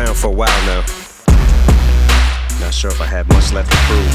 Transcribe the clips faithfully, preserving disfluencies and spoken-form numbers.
around for a while now. Not sure if I have much left to prove.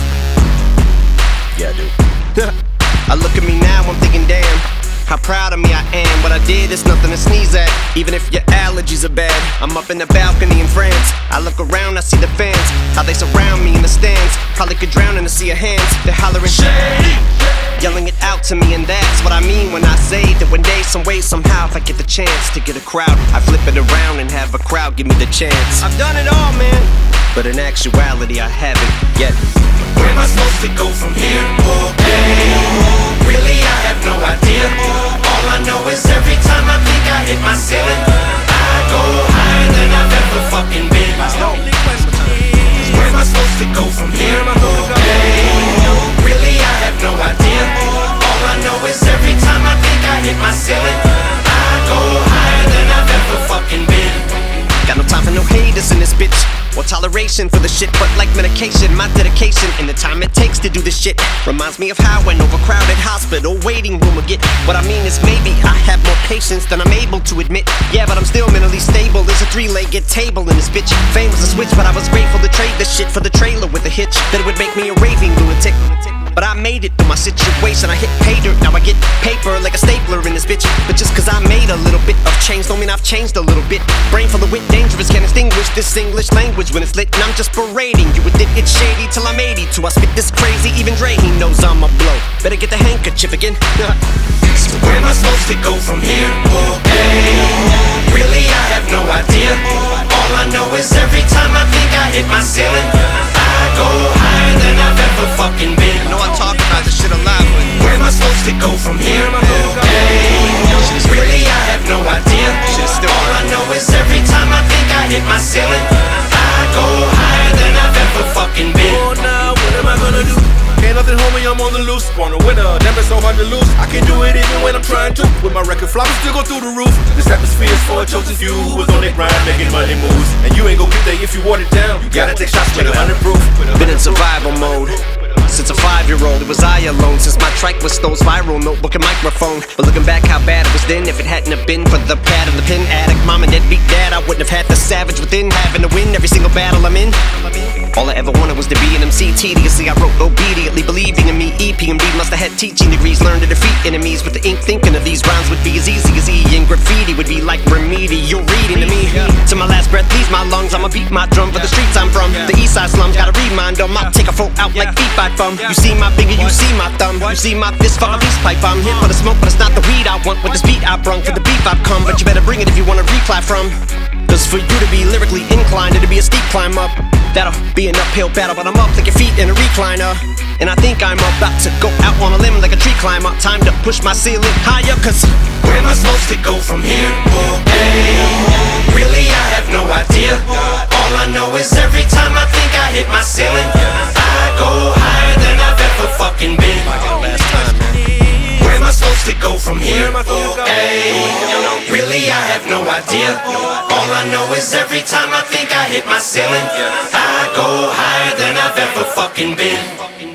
Yeah, I do. I look at me now, I'm thinking, damn, how proud of me I am. What I did is nothing to sneeze at, even if your allergies are bad. I'm up in the balcony in France. I look around, I see the fans, how they surround me in the stands. Probably could drown in a sea of hands. They're hollering shady, yelling it out to me, and that's what I mean when I say that one day, some way, somehow, if I get the chance to get a crowd, I flip it around and have a crowd give me the chance. I've done it all, man, but in actuality I haven't yet. Where am I supposed to go from here? Hey, really I have no idea. All I know is every time I think I hit my ceiling, I go higher than I've ever fucking been. Where am I supposed to go from here? Hey, really I have no idea. All I know is every time I think I hit my ceiling, I go higher than I've ever fucking been. Got no time for no haters in this bitch, or toleration for the shit, but like medication, my dedication and the time it takes to do this shit reminds me of how an overcrowded hospital waiting room would get. What I mean is maybe I have more patience than I'm able to admit. Yeah, but I'm still mentally stable. There's a three-legged table in this bitch. Fame was a switch, but I was grateful to trade the shit for the trailer with a hitch that it would make me a raving lunatic. But I made it through my situation. I hit pay dirt, now I get paper like a stapler in this bitch. But just cause I made a little bit of change don't mean I've changed a little bit. Brain full of wit, dangerous, can't extinguish this English language when it's lit. And I'm just berating you with it, it's shady till I'm eighty-two. I spit this crazy, even Dre, he knows I'm a blow. Better get the handkerchief again. So where am I supposed to go from here? Hey, really I have no idea. All I know is every time I think I hit my ceiling, I go higher than I've ever fucking been. I know I talk about this shit a lot, but where am I supposed to go from here? Hey, really I have no idea. All I know is every time I think I hit my ceiling, I go higher than I've ever fucking been. Oh, now what am I gonna do? Ain't nothing, homie, I'm on the loose. Born a winner, never so hard to lose. I can do it even when I'm trying to. With my record flopping, still go through the roof. This atmosphere is for a chosen few who was on their grind, making money moves. And you ain't gon' get there if you want it down. You gotta take shots, make a hundred proof. been in survival mode since a five-year-old. It was I alone since my trike was Stone's viral notebook and microphone. But looking back how bad it was then, if it hadn't have been for the pad and the pin addict, mom and dad beat dad, I wouldn't have had the savage within, having to win every single battle I'm in. All I ever wanted was to be an M C. Tediously I wrote obediently, believing in me. E P M D must have had teaching degrees, learned to defeat enemies with the ink, thinking of these rhymes would be as easy as E. And graffiti would be like remedial reading to me. To my last breath leaves my lungs, I'ma beat my drum for the streets I'm from. The east side slums, gotta remind them, I'll take a folk out like feet by thumb. You see my finger, you see my thumb, you see my fist for a peace pipe. I'm here for the smoke, but it's not the weed I want. With this beat I brung, for the beef I've come, but you better bring it if you wanna reply from. Cause for you to be lyrically inclined, it'll be a steep climb up. That'll be an uphill battle, but I'm up like your feet in a recliner. And I think I'm about to go out on a limb like a tree climber. Time to push my ceiling higher, cause where am I supposed to go from here? Hey, really I have no idea. All I know is every time I think I hit my ceiling, I go higher than I've ever fucking been. Where am I supposed to go from here? Hey, really I have no idea. All I know is every time I think I hit my ceiling, I go higher than I've ever fucking been.